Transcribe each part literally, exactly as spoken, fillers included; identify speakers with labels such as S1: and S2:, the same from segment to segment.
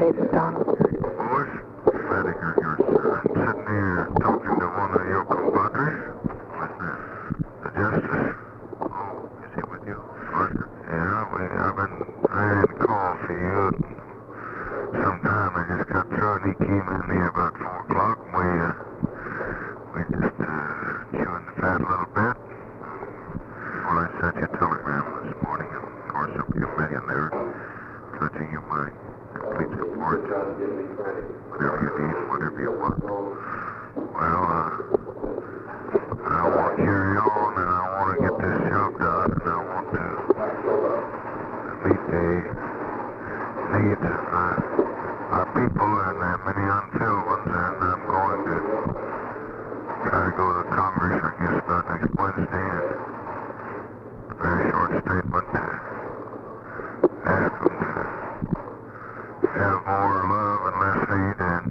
S1: Dave McDonald.
S2: Boys, Fediger here, sir. I'm sitting here talking to one of your compadres. What's this? The Justice? Oh, is he with you? Arthur? Yeah, we, I've been trying to call for you. Sometime I just got through and he came in here about four o'clock and we, uh, we just, uh, chewing the fat a little bit. Well, I sent you a telegram this morning. Of course, there'll be a million there. Pledging you my complete support. Whatever you need, whatever you want. Well, uh, I want to carry on and I want to get this job done and I want to meet the needs of uh, our people and uh, many unfilled ones, and I'm going to try to go to Congress, I guess, about next Wednesday and a very short statement to ask them to have more love and less hate and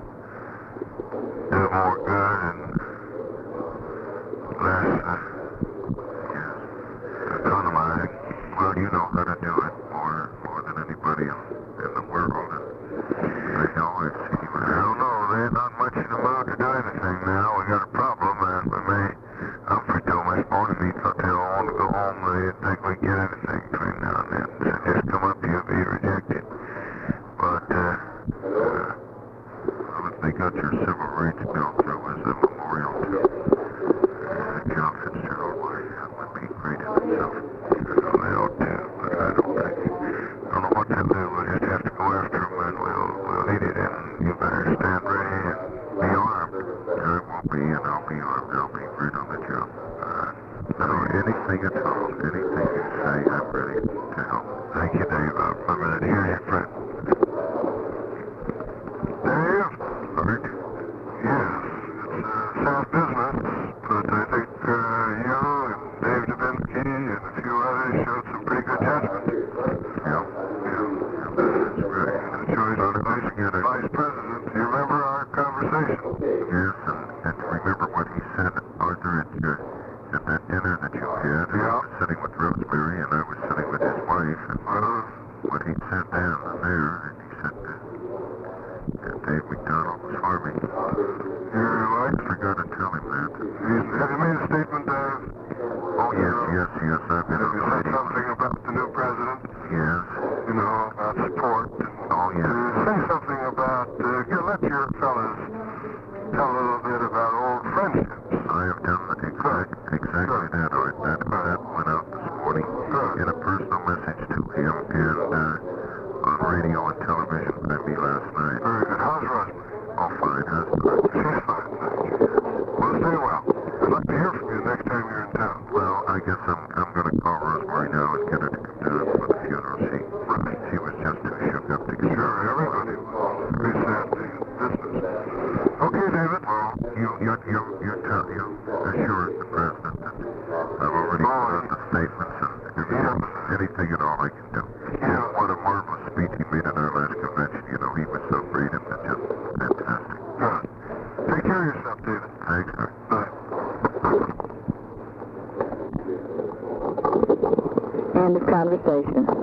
S2: do more good and less, uh, yes, economizing. Well, you know how to do it more, more than anybody in, in the world. And I know it's, I don't know, they're not much in the mood to do anything now. We got a problem, and we may, Humphrey told me this morning, he thought they all want to go home, they didn't think we'd get anything between now and then. So just come up here and be rejected. But, uh, uh, well, if they got your civil rights bill through as a memorial to uh, John Fitzgerald, why, that would be great in itself. Uh, they ought to, but I don't think, I don't know what they'll do, we'll just have to go after them and we'll, we'll need it, and you better stand ready and be armed. I won't be, and I'll be armed, I'll be right on the job. Uh, no, anything at all, anything you say, I'm ready to help. Thank you, Dave. I'll remember that. Here's your friend. Dave? Art? Yes, it's uh, sad business, but I think uh, you and Dave Davinsky and a few others showed some pretty good judgment. Yeah, yeah, that's right. The choice of the vice, vice president. Do you remember our conversation? Yes, and, and remember what he said, Arthur, at, your, at that dinner that you had? Yeah. I was sitting with Rosemary and I was sitting with his wife, and uh, what he said down there, and he said that, that Dave McDonald was for me. Your wife? I forgot to tell him that. Have you made a statement, Dave? Oh, yes, yes, yes, I've been on the radio. Have you said something about the new president? Yes. You know, about support. And oh, yes. Uh, say something about, uh, you let your fellas tell a little bit about old friendships. I have done exact, exactly Good. that, Art. That, that went out this morning Good. in a personal message to him and uh, on radio and television by me last night. Very good. How's Rosemary? Oh, fine. How's Rosemary? She's fine, thank you. Well, stay well. I'd like to hear from you next time you're in town. Well, I guess I'm, I'm going to call Rosemary now and get her to come down for the funeral. She, right. she was just too shook up to get Sure, everybody was. Very sad business. Okay, David. Well, you, you, you, you tell, you assure the president that I've already oh, done the statements and yeah. anything at all I can do. Yeah. What a marvelous speech he made at our last convention. You know, he was so great and just fantastic. Good. Take care of yourself, David. Thanks, sir. Bye.
S1: End of conversation.